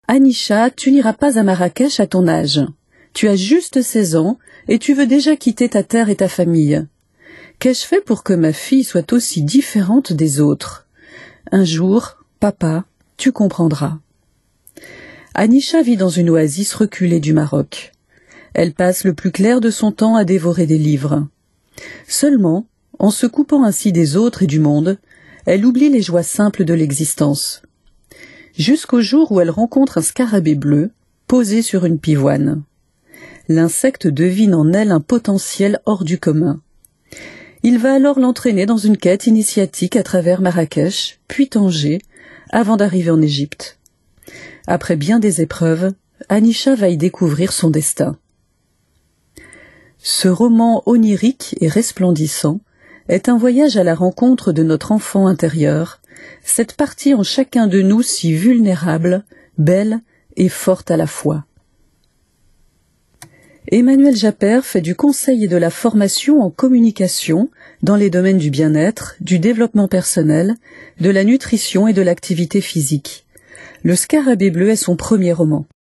Anisha, tu n'iras pas à Marrakech à ton âge. Tu as juste 16 ans et tu veux déjà quitter ta terre et ta famille. Qu'ai-je fait pour que ma fille soit aussi différente des autres? Un jour, papa, tu comprendras. Anisha vit dans une oasis reculée du Maroc. Elle passe le plus clair de son temps à dévorer des livres. Seulement, en se coupant ainsi des autres et du monde, elle oublie les joies simples de l'existence. Jusqu'au jour où elle rencontre un scarabée bleu, posé sur une pivoine. L'insecte devine en elle un potentiel hors du commun. Il va alors l'entraîner dans une quête initiatique à travers Marrakech, puis Tanger, avant d'arriver en Égypte. Après bien des épreuves, Anisha va y découvrir son destin. Ce roman onirique et resplendissant est un voyage à la rencontre de notre enfant intérieur, cette partie en chacun de nous si vulnérable, belle et forte à la fois. Emmanuel Japper fait du conseil et de la formation en communication dans les domaines du bien-être, du développement personnel, de la nutrition et de l'activité physique. Le Scarabée bleu est son premier roman.